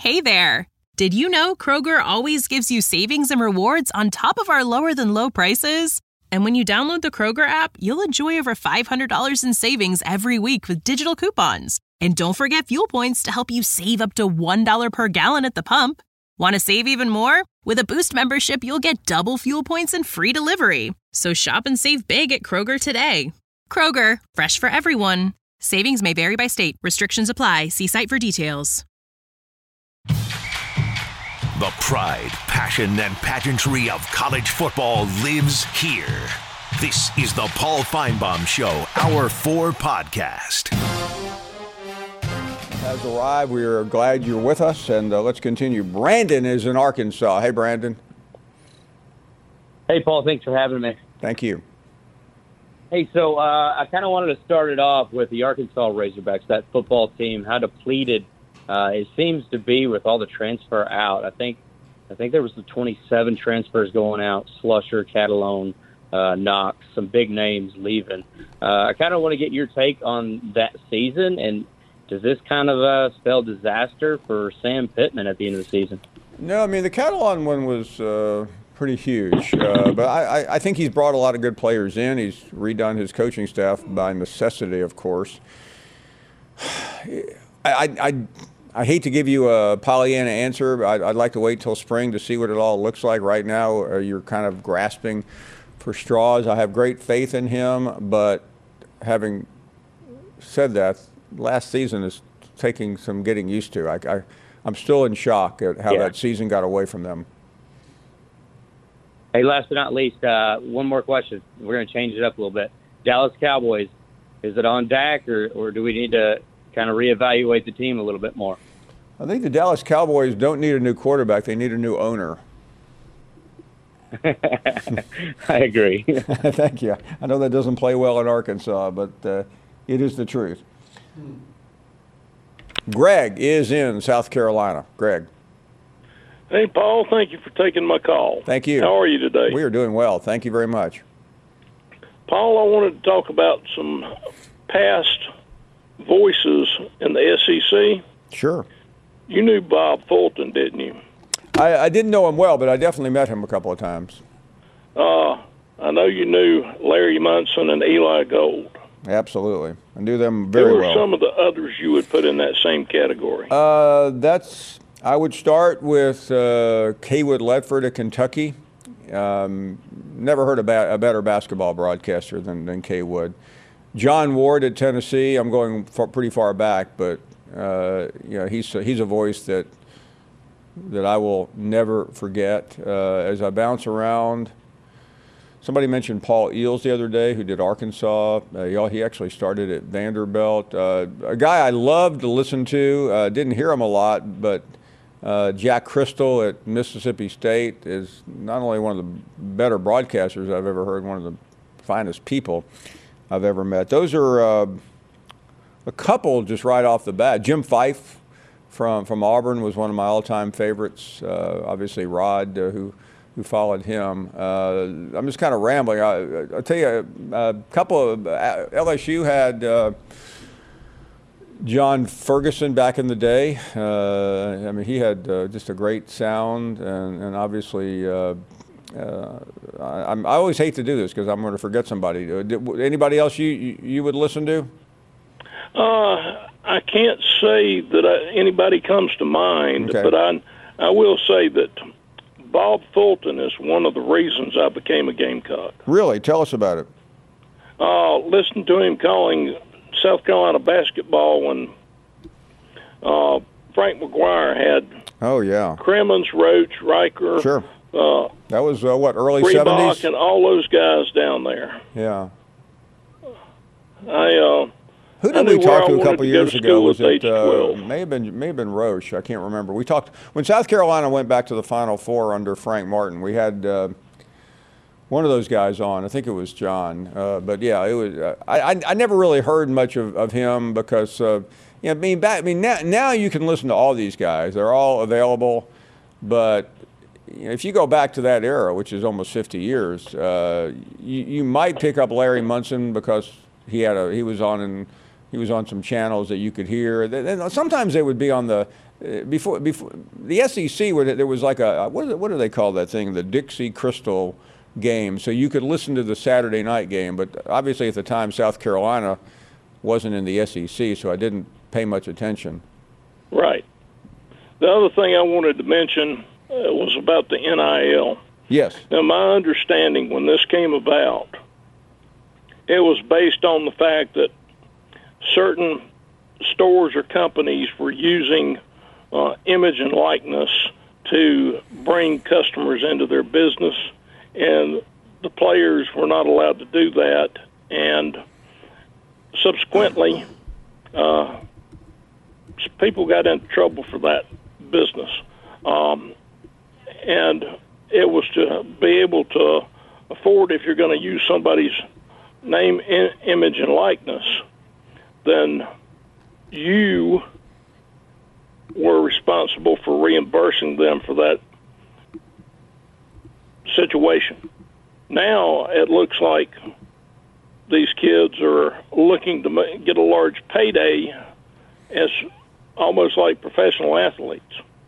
Hey there! Did you know Kroger always gives you savings and rewards on top of our lower-than-low prices? And when you download the Kroger app, you'll enjoy over $500 in savings every week with digital coupons. And don't forget fuel points to help you save up to $1 per gallon at the pump. Want to save even more? With a Boost membership, you'll get double fuel points and free delivery. So shop and save big at Kroger today. Kroger, fresh for everyone. Savings may vary by state. Restrictions apply. See site for details. The pride, passion, and pageantry of college football lives here. This is the Paul Finebaum Show, Hour 4 podcast. Has arrived. We are glad you're with us, and let's continue. Brandon is in Arkansas. Hey, Brandon. Hey, Paul. Thanks for having me. Thank you. Hey, so I kind of wanted to start it off with the Arkansas Razorbacks, that football team, how depleted it seems to be with all the transfer out. I think there was the 27 transfers going out, Slusher, Catalone, Knox, some big names leaving. I kind of want to get your take on that season, and does this kind of spell disaster for Sam Pittman at the end of the season? No, I mean, the Catalan one was pretty huge, but I think he's brought a lot of good players in. He's redone his coaching staff by necessity, of course. I hate to give you a Pollyanna answer, but I'd like to wait till spring to see what it all looks like. Right now, you're kind of grasping for straws. I have great faith in him, but having said that, last season is taking some getting used to. I'm still in shock at how that season got away from them. Hey, last but not least, one more question. We're going to change it up a little bit. Dallas Cowboys, is it on Dak, or do we need to kind of reevaluate the team a little bit more? I think the Dallas Cowboys don't need a new quarterback. They need a new owner. I agree. Thank you. I know that doesn't play well in Arkansas, but it is the truth. Greg is in South Carolina. Greg. Hey, Paul. Thank you for taking my call. Thank you. How are you today? We are doing well. Thank you very much. Paul, I wanted to talk about some past voices in the SEC. Sure. You knew Bob Fulton, didn't you? I didn't know him well, but I definitely met him a couple of times. I know you knew Larry Munson and Eli Gold. Absolutely. I knew them very well. Who are some of the others you would put in that same category? I would start with Kaywood Ledford at Kentucky. Never heard about a better basketball broadcaster than Kaywood. John Ward at Tennessee. I'm going pretty far back, but he's a voice that I will never forget. As I bounce around, somebody mentioned Paul Eels the other day, who did Arkansas. He actually started at Vanderbilt. A guy I loved to listen to. Didn't hear him a lot, but Jack Crystal at Mississippi State is not only one of the better broadcasters I've ever heard, one of the finest people I've ever met. Those are a couple just right off the bat. Jim Fife from Auburn was one of my all-time favorites. Obviously, Rod, who followed him. I'm just kind of rambling. I'll tell you, a couple of LSU had John Ferguson back in the day. I mean, he had just a great sound, and obviously, I always hate to do this because I'm going to forget somebody. Anybody else you would listen to? I can't say that anybody comes to mind, okay. But I will say that Bob Fulton is one of the reasons I became a Gamecock. Really? Tell us about it. Listen to him calling South Carolina basketball when Frank McGuire had Crimmins, Roach, Riker. Sure. That was, early Reebok 70s? and all those guys down there. Yeah. Who did we talk to a couple years ago? Was it may have been Roche? I can't remember. We talked when South Carolina went back to the Final Four under Frank Martin. We had one of those guys on. I think it was John. But yeah, it was. I never really heard much of him because now you can listen to all these guys. They're all available, but if you go back to that era, which is almost 50 years, you might pick up Larry Munson because he was on some channels that you could hear. Then sometimes they would be on the before the SEC, where there was like what do they call that thing? The Dixie Crystal game. So you could listen to the Saturday night game, but obviously at the time South Carolina wasn't in the SEC, so I didn't pay much attention. Right. The other thing I wanted to mention was about the NIL. Yes. Now, my understanding when this came about, it was based on the fact that certain stores or companies were using image and likeness to bring customers into their business, and the players were not allowed to do that. And subsequently, people got into trouble for that business. And it was to be able to afford, if you're going to use somebody's name, image, and likeness, then you were responsible for reimbursing them for that situation. Now it looks like these kids are looking to get a large payday as almost like professional athletes.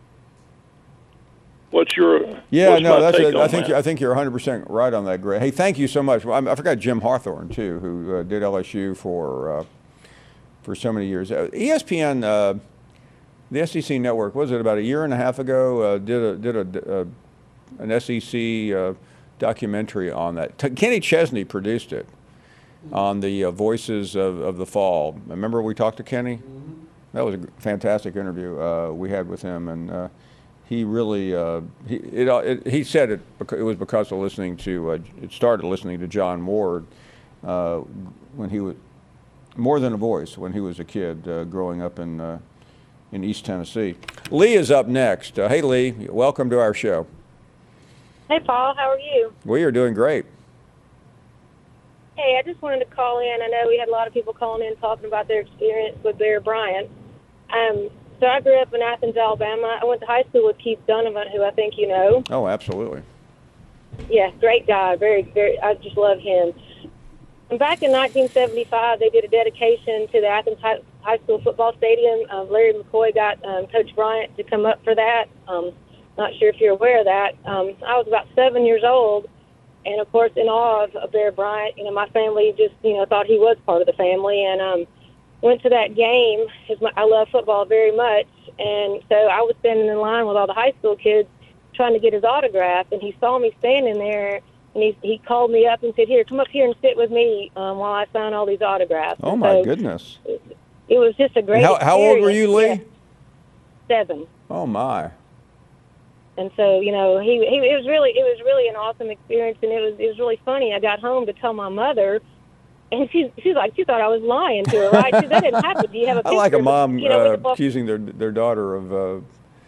What's your I think you're 100% right on that, Greg. Hey, thank you so much. I forgot Jim Hawthorne too, who did LSU for so many years. ESPN, the SEC network, was it about a year and a half ago? Did an SEC documentary on that. Kenny Chesney produced it on the Voices of the Fall. Remember we talked to Kenny? Mm-hmm. That was a fantastic interview we had with him, and he really he said it was because of listening to it started listening to John Ward when he was more than a voice when he was a kid growing up in East Tennessee. Lee is up next. Hey Lee, welcome to our show. Hey Paul, how are you? We are doing great. Hey, I just wanted to call in. I know we had a lot of people calling in talking about their experience with Bear Bryant. So I grew up in Athens, Alabama. I went to high school with Keith Donovan, who I think you know. Oh, absolutely. Yeah, great guy. Very, very. I just love him. And back in 1975, they did a dedication to the Athens High School football stadium. Larry McCoy got Coach Bryant to come up for that. Not sure if you're aware of that. I was about 7 years old, and of course, in awe of Bear Bryant. My family just thought he was part of the family, and went to that game because I love football very much. And so I was standing in line with all the high school kids trying to get his autograph, and he saw me standing there, and he called me up and said, "Here, come up here and sit with me while I sign all these autographs." Oh, my goodness. It was just a great experience. How old were you, Lee? Yeah. 7. Oh, my. And so, it was really an awesome experience, and it was really funny. I got home to tell my mother, and she's like, she thought I was lying to her, right? She said, that didn't happen. Do you have a picture? I like a mom accusing their daughter of.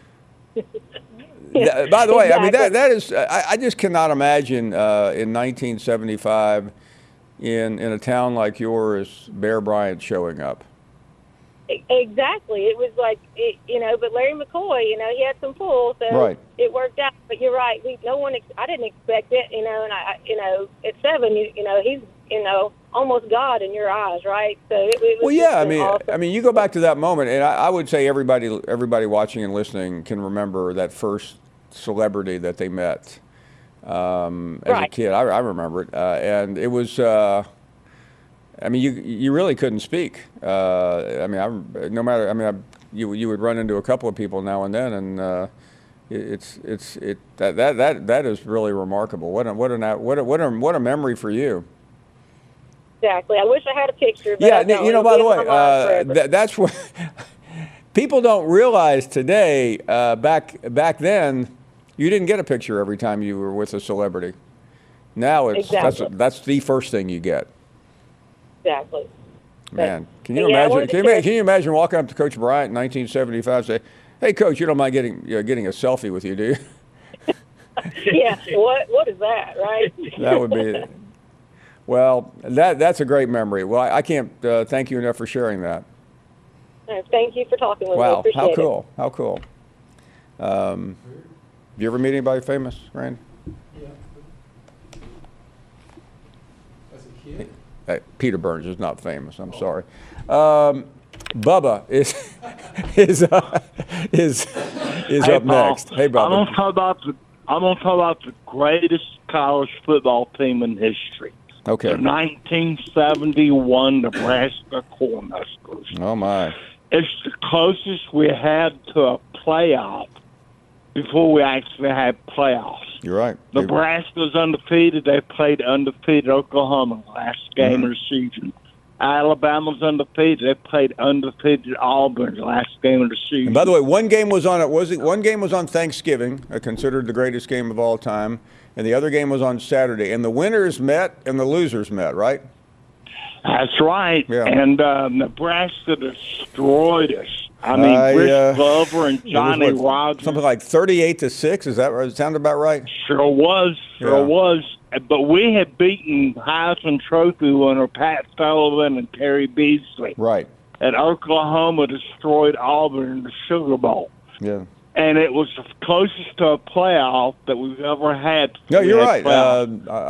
Yeah, by the way, exactly. I mean that is I just cannot imagine in 1975 in a town like yours, Bear Bryant showing up. Exactly. It was like, but Larry McCoy, he had some pull, so right. It worked out. But you're right. I didn't expect it, and at 7, he's, almost God in your eyes, right? So it was. Well, yeah. Awesome. I mean, you go back to that moment, and I would say everybody watching and listening can remember that first celebrity that they met as a kid. I remember it, and it was. You really couldn't speak. You would run into a couple of people now and then, and that is really remarkable. What a memory for you. Exactly. I wish I had a picture. But yeah, by the way, that's what people don't realize today. Back then, you didn't get a picture every time you were with a celebrity. Now that's the first thing you get. Exactly. Man, can you imagine? Can you imagine walking up to Coach Bryant in 1975 and say, "Hey, Coach, you don't mind getting a selfie with you, do you?" Yeah. What is that, right? That would be. Well, that's a great memory. Well, I can't thank you enough for sharing that. Thank you for talking with me. Wow, Appreciate how cool! How cool. You ever meet anybody famous, Rand? Yeah. As a kid. Peter Burns is not famous. I'm sorry. Bubba is Hey, up Paul, next. Hey, I'm Bubba. gonna talk about the greatest college football team in history. Okay. The 1971 Nebraska Cornhuskers. Oh, my. It's the closest we had to a playoff before we actually had playoffs. You're right. Nebraska's undefeated. They played undefeated Oklahoma last game of the season. Alabama's undefeated. They played undefeated Auburn last game of the season. And by the way, one game was on Thanksgiving, considered the greatest game of all time, and the other game was on Saturday. And the winners met and the losers met, right? That's right. Yeah. And Nebraska destroyed us. I mean, Rich Glover and Johnny Rogers. Something like 38-6. Is that right? Does it sound about right? Sure was. But we had beaten Heisman Trophy winner Pat Sullivan and Terry Beasley. Right. And Oklahoma destroyed Auburn in the Sugar Bowl. Yeah. And it was the closest to a playoff that we've ever had. No, you're right. I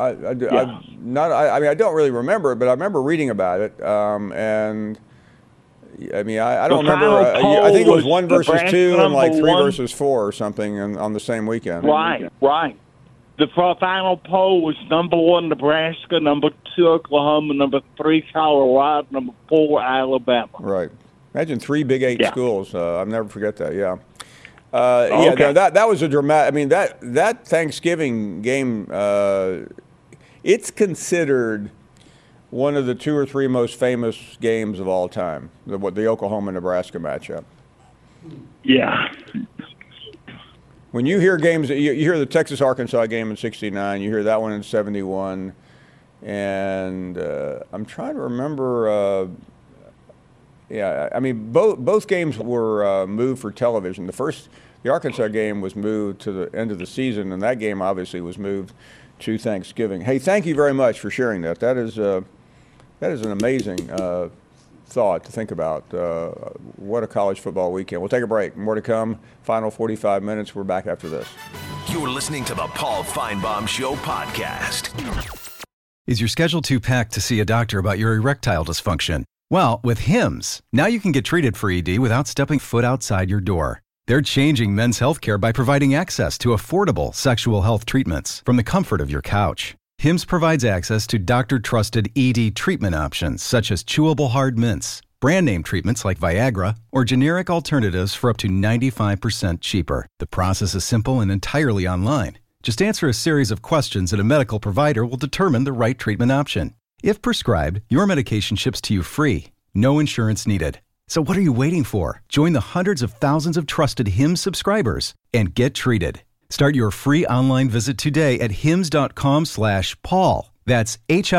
don't really remember it, but I remember reading about it. And I mean, I don't remember. I think it was 1 versus 2 and like 3 versus 4 or something on the same weekend. Right. The final poll was number 1 Nebraska, number 2 Oklahoma, number 3 Colorado, number 4 Alabama. Right. Imagine 3 Big 8 schools. I'll never forget that. Yeah. Okay. Yeah. That was a dramatic. I mean, that Thanksgiving game. It's considered one of the 2 or 3 most famous games of all time. The Oklahoma-Nebraska matchup. Yeah. When you hear games, you hear the Texas-Arkansas game in '69, you hear that one in '71, and I'm trying to remember. I mean, both games were moved for television. The Arkansas game was moved to the end of the season, and that game obviously was moved to Thanksgiving. Hey, thank you very much for sharing that. That is an amazing thought to think about. What a college football weekend. We'll take a break. More to come. Final 45 minutes. We're back after this. You're listening to the Paul Feinbaum Show podcast. Is your schedule too packed to see a doctor about your erectile dysfunction? Well, with Hims, now you can get treated for ED without stepping foot outside your door. They're changing men's healthcare by providing access to affordable sexual health treatments from the comfort of your couch. Hims provides access to doctor-trusted ED treatment options such as chewable hard mints, brand name treatments like Viagra, or generic alternatives for up to 95% cheaper. The process is simple and entirely online. Just answer a series of questions and a medical provider will determine the right treatment option. If prescribed, your medication ships to you free. No insurance needed. So what are you waiting for? Join the hundreds of thousands of trusted Hims subscribers and get treated. Start your free online visit today at hims.com/Paul. That's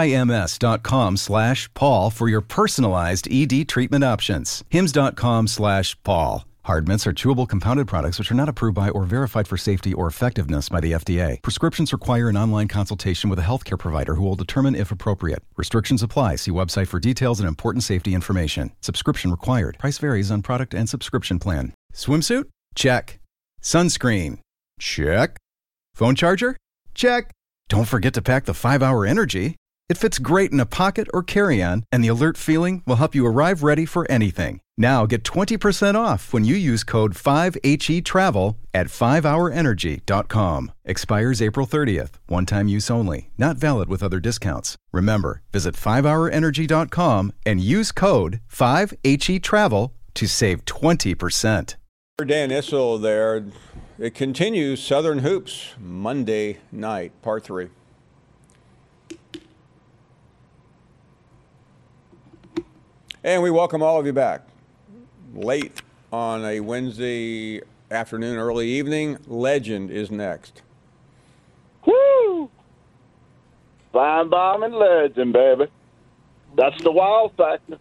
HIMS.com/Paul for your personalized ED treatment options. hims.com/Paul. Hard mints are chewable compounded products which are not approved by or verified for safety or effectiveness by the FDA. Prescriptions require an online consultation with a healthcare provider who will determine if appropriate. Restrictions apply. See website for details and important safety information. Subscription required. Price varies on product and subscription plan. Swimsuit? Check. Sunscreen? Check. Phone charger? Check. Don't forget to pack the 5-Hour Energy. It fits great in a pocket or carry-on, and the alert feeling will help you arrive ready for anything. Now get 20% off when you use code 5HETRAVEL at 5hourenergy.com. Expires April 30th. One-time use only. Not valid with other discounts. Remember, visit 5hourenergy.com and use code 5HETRAVEL to save 20%. Dan Issel there. It continues Southern Hoops Monday night, part 3. And we welcome all of you back. Late on a Wednesday afternoon, early evening, Legend is next. Woo! Feinbaum and Legend, baby. That's the wild factor.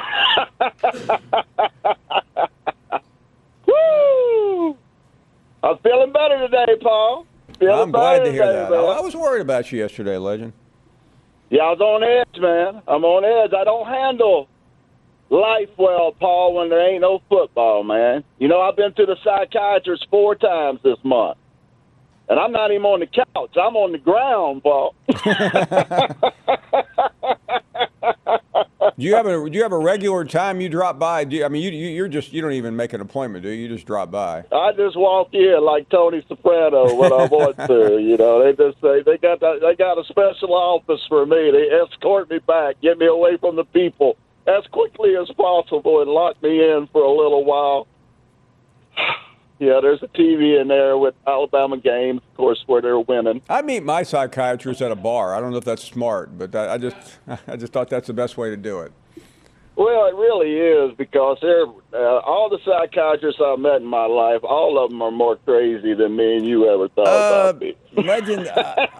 Woo! I'm feeling better today, Paul. I'm glad to hear that. I was worried about you yesterday, Legend. Yeah, I was on edge, man. I'm on edge. I don't handle life well, Paul, when there ain't no football, man. You know, I've been to the psychiatrist 4 times this month. And I'm not even on the couch. I'm on the ground, Paul. Do you have a regular time you drop by? You don't even make an appointment, do you? You just drop by. I just walk in like Tony Soprano when I want to. You know, they just say they got a special office for me. They escort me back, get me away from the people as quickly as possible, and lock me in for a little while. Yeah, there's a TV in there with Alabama games, of course, where they're winning. I meet my psychiatrist at a bar. I don't know if that's smart, but I just thought that's the best way to do it. Well, it really is, because all the psychiatrists I've met in my life, all of them are more crazy than me and you ever thought about me. Legend,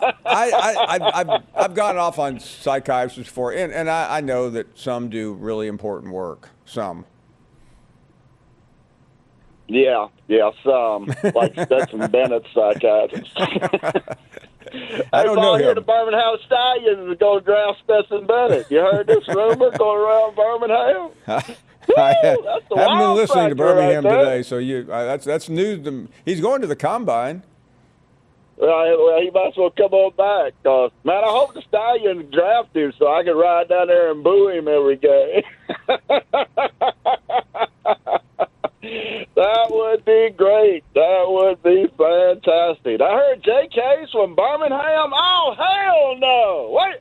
I've gone off on psychiatrists before, and I know that some do really important work. Some. Yeah, some, like Stetson Bennett's psychiatrist. I don't know him. him. The Birmingham Stallions is going to draft Stetson Bennett. You heard this rumor going around Birmingham? I haven't been listening to Birmingham right today, so that's news. He's going to the Combine. Well, he might as well come on back. Man, I hope the Stallions draft him so I can ride down there and boo him every game. That would be great. That would be fantastic. I heard J.K.'s from Birmingham. Oh, hell no. Wait.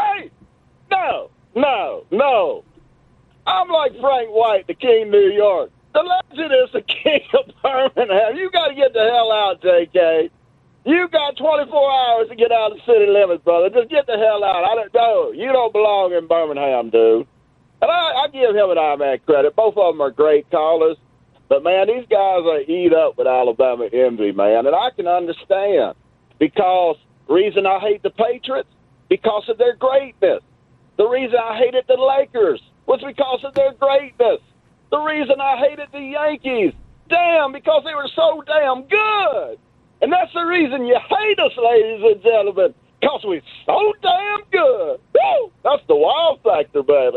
No. I'm like Frank White, the King of New York. The legend is the King of Birmingham. You got to get the hell out, J.K. You got 24 hours to get out of the city limits, brother. Just get the hell out. I don't know. You don't belong in Birmingham, dude. And I give him and I credit. Both of them are great callers. But, man, these guys are eat up with Alabama envy, man. And I can understand, because the reason I hate the Patriots, because of their greatness. The reason I hated the Lakers was because of their greatness. The reason I hated the Yankees, because they were so damn good. And that's the reason you hate us, ladies and gentlemen, because we're so damn good. Woo! That's the wow factor, baby.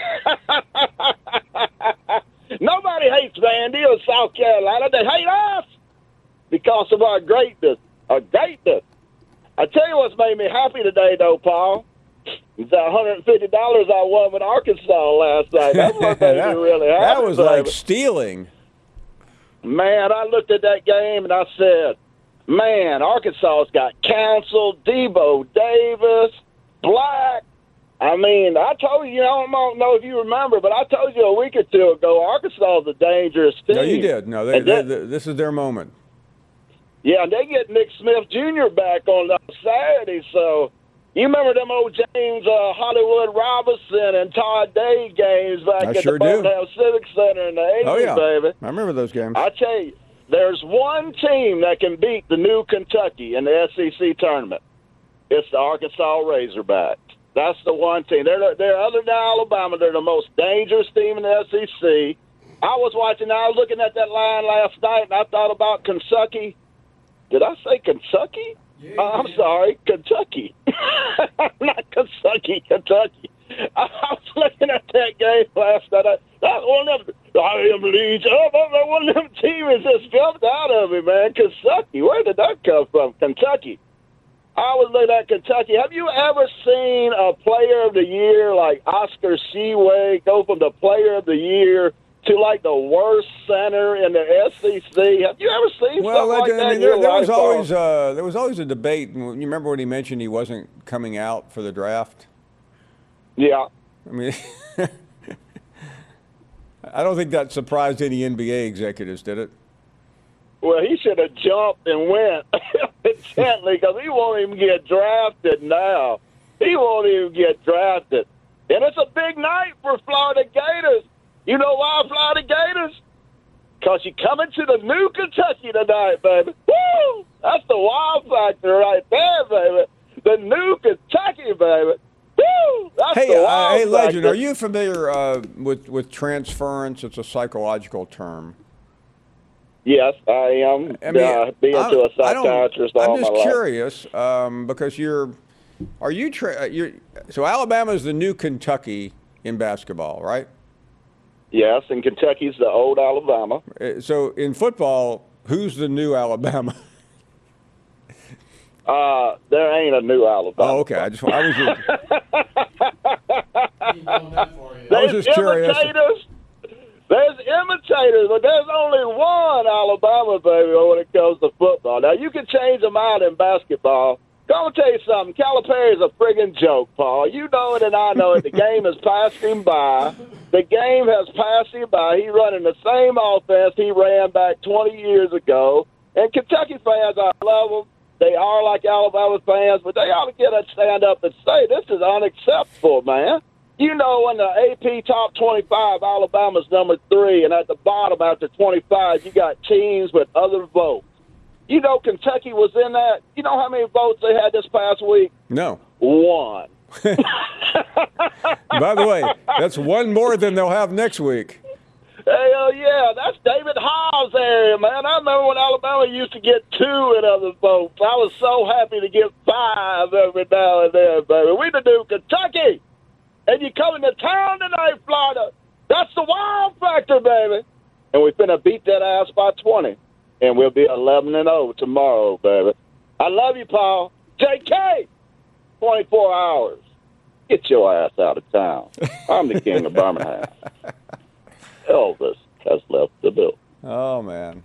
Nobody hates Vandy or South Carolina. They hate us because of our greatness. Our greatness. I tell you what's made me happy today, though, Paul. It's that $150 I won with Arkansas last night. That's what made me really happy. That was like stealing. Man, I looked at that game and I said, man, Arkansas's got canceled, Debo Davis, Black. I mean, I told you, I don't know if you remember, but I told you a week or two ago, Arkansas is a dangerous team. No, you did. No, this is their moment. Yeah, and they get Nick Smith Jr. back on Saturday, so you remember them old James Hollywood Robinson and Todd Day games back at the Birmingham Civic Center in the 80s, baby. I remember those games. I tell you, there's one team that can beat the new Kentucky in the SEC tournament. It's the Arkansas Razorbacks. That's the one team. They're other than Alabama, they're the most dangerous team in the SEC. I was looking at that line last night, and I thought about Kentucky. Did I say Kentucky? Yeah, I'm sorry, Kentucky. Not Kentucky, Kentucky. I was looking at that game last night. That one of them, one of them teams just jumped out of me, man. Kentucky. Where did that come from? Kentucky. I was looking at Kentucky. Have you ever seen a player of the year like Oscar Tshiebwe go from the player of the year to like the worst center in the SEC? Have you ever seen something like that? I mean, there was always a debate. You remember when he mentioned he wasn't coming out for the draft? Yeah. I mean, I don't think that surprised any NBA executives, did it? Well, he should have jumped and went gently, because he won't even get drafted now. He won't even get drafted. And it's a big night for Florida Gators. You know why, Florida Gators? Because you're coming to the new Kentucky tonight, baby. Woo! That's the wow factor right there, baby. The new Kentucky, baby. Woo! That's the wow hey, factor. Legend, are you familiar with transference? It's a psychological term. Yes, I am. Being to a psychiatrist all my life. I'm just curious because so Alabama is the new Kentucky in basketball, right? Yes, and Kentucky's the old Alabama. So in football, who's the new Alabama? There ain't a new Alabama. Oh, okay. I was just curious. There's imitators, but there's only one Alabama, baby, when it comes to football. Now, you can change them out in basketball. Come tell you something. Calipari's a friggin' joke, Paul. You know it and I know it. The game has passed him by. The game has passed him by. He's running the same offense he ran back 20 years ago. And Kentucky fans, I love them. They are like Alabama fans, but they ought to get a stand up and say, this is unacceptable, man. You know, in the AP top 25, Alabama's number 3, and at the bottom after 25, you got teams with other votes. You know Kentucky was in that. You know how many votes they had this past week? No. 1. By the way, that's one more than they'll have next week. Hell yeah, that's David Hobbs' area, man. I remember when Alabama used to get 2 in other votes. I was so happy to get 5 every now and then, baby. We the new Kentucky. And you coming to town tonight, Florida. That's the wild factor, baby. And we finna beat that ass by 20. And we'll be 11-0 tomorrow, baby. I love you, Paul. JK, 24 hours. Get your ass out of town. I'm the king of Birmingham. Elvis has left the building. Oh, man.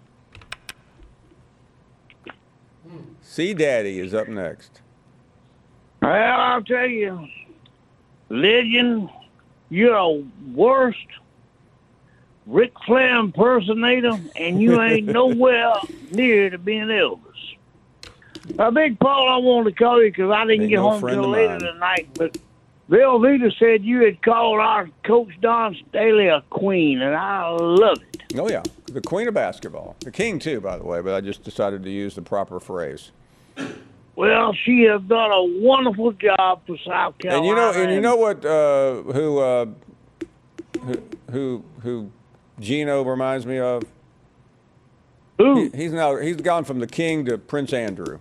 C Daddy is up next. Well, I'll tell you, legend, you're a worst Ric Flair impersonator, and you ain't nowhere near to being Elvis. Big Paul, I wanted to call you because I didn't get home till later tonight, but Velveeta said you had called our Coach Don Staley a queen, and I love it. Oh, yeah. The queen of basketball. The king, too, by the way, but I just decided to use the proper phrase. Well, she has done a wonderful job for South Carolina. And you know what? Who Gino reminds me of? Who? He's gone from the king to Prince Andrew.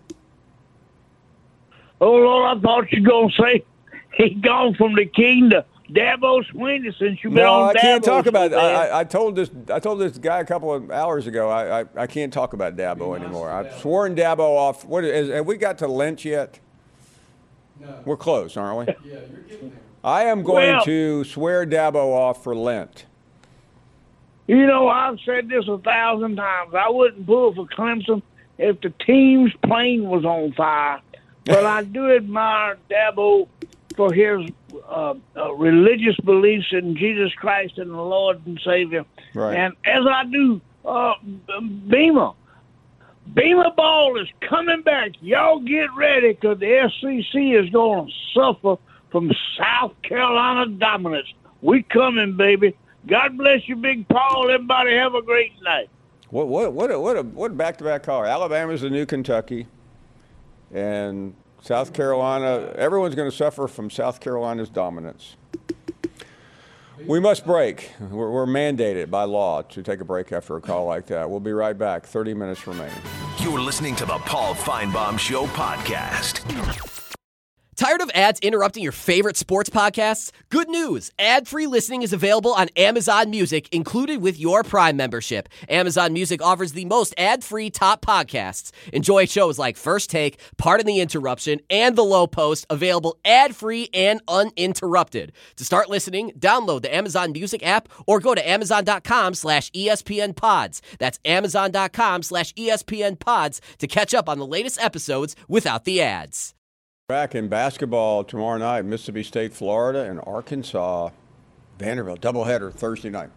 Oh Lord, I thought you were gonna say he's gone from the king to Dabo Swinney since you've been on Dabo. No, I can't talk about it. I told this guy a couple of hours ago. I can't talk about Dabo anymore. I've sworn Dabo off. Have we got to Lynch yet? No. We're close, aren't we? Yeah, you're getting there. I am going to swear Dabo off for Lent. You know, I've said this 1,000 times. I wouldn't pull for Clemson if the team's plane was on fire. But I do admire Dabo for his religious beliefs in Jesus Christ and the Lord and Savior. Right. And as I do, Beamer. Beamer ball is coming back. Y'all get ready because the SEC is going to suffer from South Carolina dominance. We coming, baby. God bless you, Big Paul. Everybody have a great night. What a back-to-back caller. Alabama's the new Kentucky, and South Carolina. Everyone's going to suffer from South Carolina's dominance. We must break. We're mandated by law to take a break after a call like that. We'll be right back. 30 minutes remaining. You're listening to the Paul Feinbaum Show podcast. Tired of ads interrupting your favorite sports podcasts? Good news! Ad-free listening is available on Amazon Music, included with your Prime membership. Amazon Music offers the most ad-free top podcasts. Enjoy shows like First Take, Pardon the Interruption, and The Low Post, available ad-free and uninterrupted. To start listening, download the Amazon Music app or go to Amazon.com/ESPN Pods. That's Amazon.com/ESPN Pods to catch up on the latest episodes without the ads. Back in basketball tomorrow night, Mississippi State, Florida, and Arkansas, Vanderbilt, doubleheader Thursday night.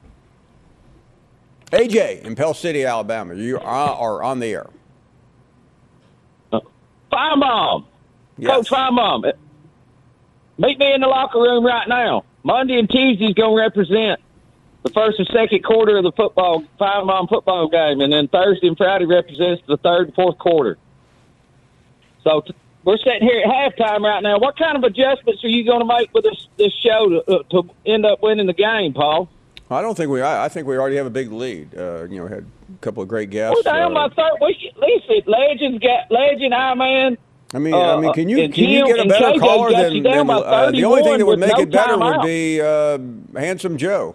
AJ in Pell City, Alabama, you are on the air. Feinbaum, yes. Coach Feinbaum, meet me in the locker room right now. Monday and Tuesday's going to represent the first and second quarter of the Feinbaum football game, and then Thursday and Friday represents the third and fourth quarter. So we're sitting here at halftime right now. What kind of adjustments are you going to make with this show to end up winning the game, Paul? I don't think I think we already have a big lead. We had a couple of great guests. We're down by third. Listen, Legend, man. I mean, can you get a better caller than the only thing that would make it better would be Handsome Joe.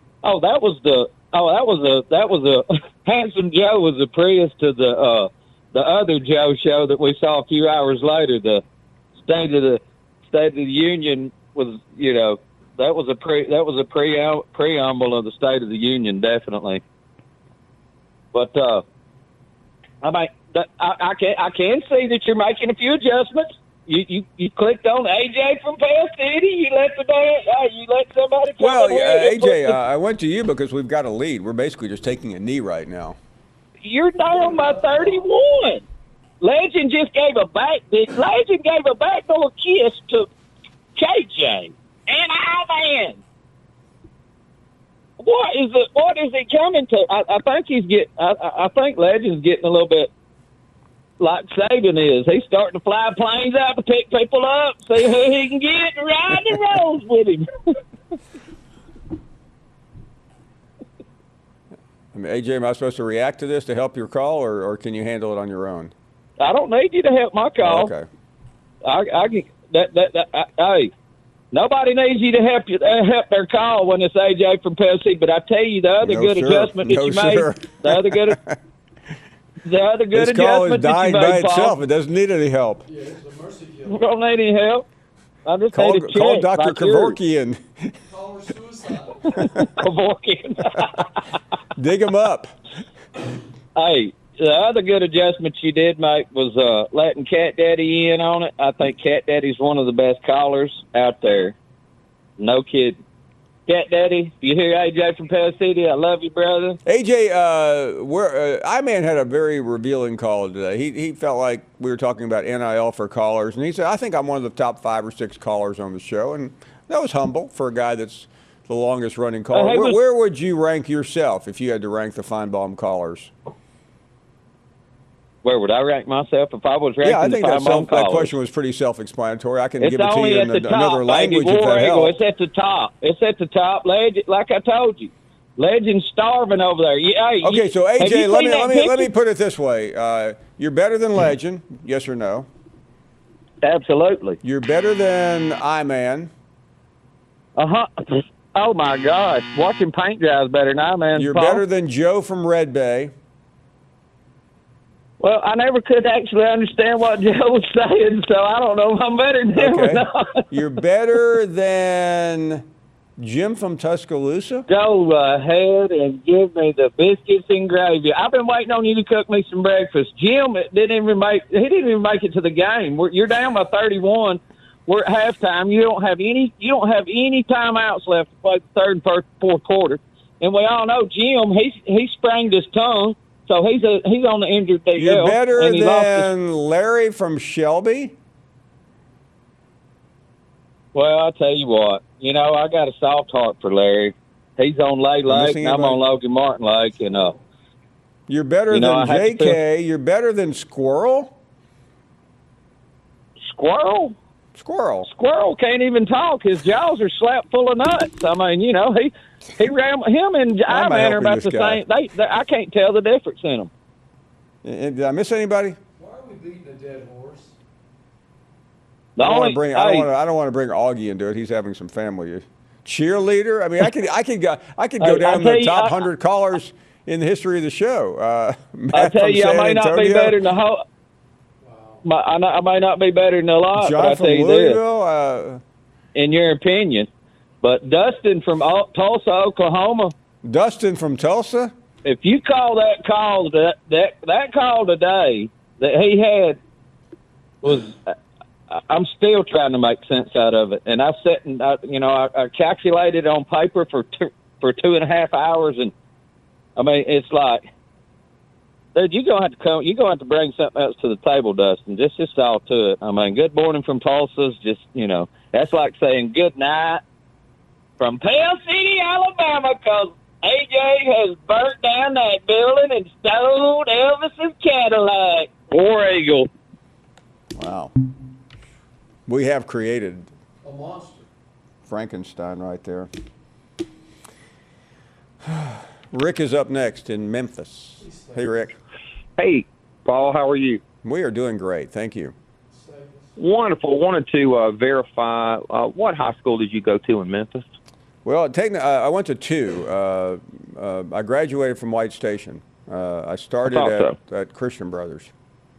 That was a Handsome Joe was the Prius to the other Joe show that we saw a few hours later, the State of the Union was, you know, that was a preamble of the State of the Union, definitely. But I can see that you're making a few adjustments. You clicked on AJ from Pell City. You let somebody. Well, AJ, I went to you because we've got a lead. We're basically just taking a knee right now. You're down by 31. Legend just gave a backdoor kiss to KJ and man. What is it coming to? I think Legend's getting a little bit like Saban is. He's starting to fly planes out to pick people up, see who he can get, and ride the roads with him. I mean, AJ, am I supposed to react to this to help your call, or can you handle it on your own? I don't need you to help my call. Oh, I okay. hey, nobody needs you to help their call when it's AJ from Pell City. But I tell you, the other adjustment that you made, the other good this adjustment call is dying that you by made, itself. Paul. It doesn't need any help. Yeah, it's a mercy kill. We don't need any help. I just Call need a check. Dr. Kevorkian. Call her suicide. Kevorkian. Dig him up. Hey, the other good adjustment you did make was letting Cat Daddy in on it. I think Cat Daddy's one of the best callers out there. No kidding. Cat Daddy, you hear AJ from Pell City? I love you, brother. AJ, I-Man had a very revealing call today. He felt like we were talking about NIL for callers, and he said, I think I'm one of the top 5 or 6 callers on the show, and that was humble for a guy that's the longest running caller. Where would you rank yourself if you had to rank the Feinbaum callers? Where would I rank myself if I was ranking I think the Feinbaum callers? that question was pretty self-explanatory. I can It's give it to only you at in the top, another language baby. if War that Eagle, helps. it's at the top. It's at the top. Legend, like I told you, Legend's starving over there. Okay, so have AJ, you let seen that me picture? put it this way: you're better than Legend, yes or no? Absolutely. You're better than I-Man. Oh my gosh, watching paint dry is better than I, man. You're Paul. better than Joe from Red Bay. Well, I never could actually understand what Joe was saying, so I don't know if I'm better than him or not. You're better than Jim from Tuscaloosa. Go ahead and give me the biscuits and gravy. I've been waiting on you to cook me some breakfast. Jim didn't even make it to the game. You're down by 31. We're at halftime. You don't have any timeouts left to play the third and fourth quarter. And we all know Jim. He sprained his tongue. So he's on the injured DL. You're better than Larry from Shelby? Well, I'll tell you what. You know, I got a soft heart for Larry. He's on Lay Lake, and I'm on Logan Martin Lake. And you're better than JK. You're better than Squirrel? Squirrel? Squirrel can't even talk. His jaws are slapped full of nuts. I mean, you know, he ran him and I-Man are about the same. I can't tell the difference in them. Did I miss anybody? Why are we beating a dead horse? I don't want to bring Augie into it. He's having some family cheerleader. I mean, I could go down the top 100 callers in the history of the show. I tell you, I may not be better than the whole. I may not be better than a lot, John but I from tell you Louisville, this, in your opinion. But Dustin from Tulsa, Oklahoma. Dustin from Tulsa? If you call that call today that he had was, I'm still trying to make sense out of it. And I sat and I calculated on paper for 2.5 hours, and I mean it's like, dude, you're gonna have to bring something else to the table, Dustin. Just all to it. I mean, good morning from Tulsa's just, that's like saying good night from Pell City, Alabama, because AJ has burnt down that building and stole Elvis's Cadillac. War Eagle. Wow. We have created a monster. Frankenstein right there. Rick is up next in Memphis. Hey, Rick. Hey, Paul, how are you? We are doing great. Thank you. Wonderful. Wanted to verify, what high school did you go to in Memphis? Well, I went to 2. I graduated from White Station. I started at Christian Brothers.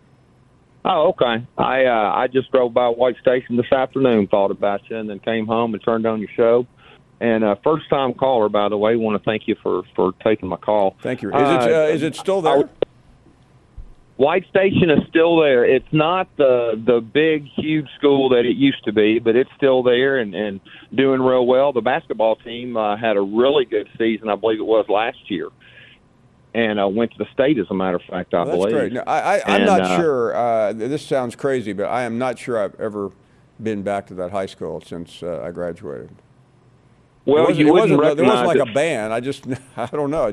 Oh, okay. I just drove by White Station this afternoon, thought about you, and then came home and turned on your show. And first-time caller, by the way. Want to thank you for taking my call. Thank you. Is it still there? White Station is still there. It's not the big, huge school that it used to be, but it's still there and doing real well. The basketball team had a really good season, I believe it was last year, and went to the state, as a matter of fact, I believe. That's great. No, I'm not sure. This sounds crazy, but I am not sure I've ever been back to that high school since I graduated. Well, there wasn't like a band. I don't know.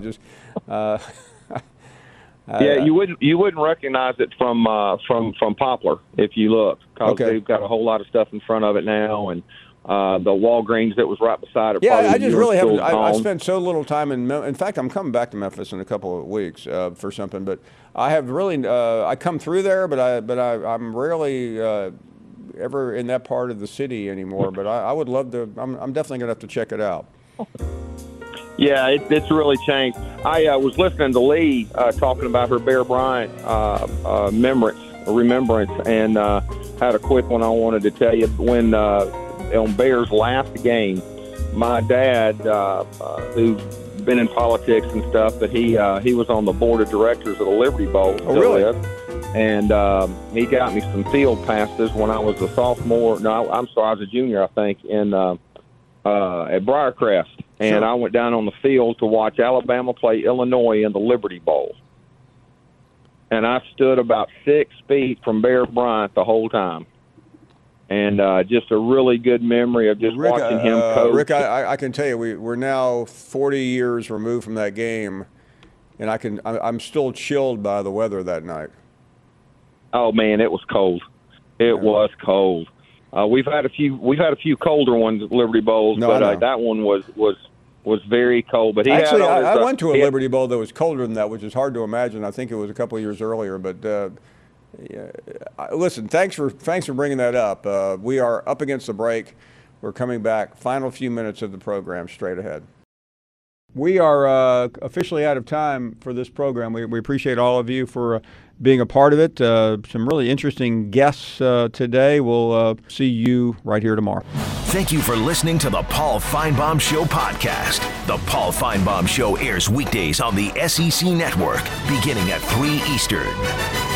Yeah, you wouldn't recognize it from Poplar if you look, because they've got a whole lot of stuff in front of it now, and the Walgreens that was right beside it. Yeah, I just really haven't. I spent so little time in fact, I'm coming back to Memphis in a couple of weeks for something, but I have really. I come through there, but I'm rarely ever in that part of the city anymore. But I would love to. I'm definitely gonna have to check it out. Yeah, it's really changed. I was listening to Lee talking about her Bear Bryant remembrance, and had a quick one I wanted to tell you. When on Bear's last game, my dad, who's been in politics and stuff, but he was on the board of directors of the Liberty Bowl. Oh, really? And he got me some field passes when I was a sophomore. No, I'm sorry, I was a junior, I think, at Briarcrest. And I went down on the field to watch Alabama play Illinois in the Liberty Bowl. And I stood about 6 feet from Bear Bryant the whole time. And just a really good memory of just watching him coach. Rick, I can tell you, we're now 40 years removed from that game, and I'm still chilled by the weather that night. Oh man, it was cold. It was cold. We've had a few colder ones at Liberty Bowls, but that one was very cold. But actually, I went to a Liberty Bowl that was colder than that, which is hard to imagine. I think it was a couple of years earlier. But listen, thanks for bringing that up. We are up against the break. We're coming back. Final few minutes of the program straight ahead. We are officially out of time for this program. We appreciate all of you for being a part of it. Some really interesting guests today. We'll see you right here tomorrow. Thank you for listening to the Paul Feinbaum Show podcast. The Paul Feinbaum Show airs weekdays on the SEC Network, beginning at 3 Eastern.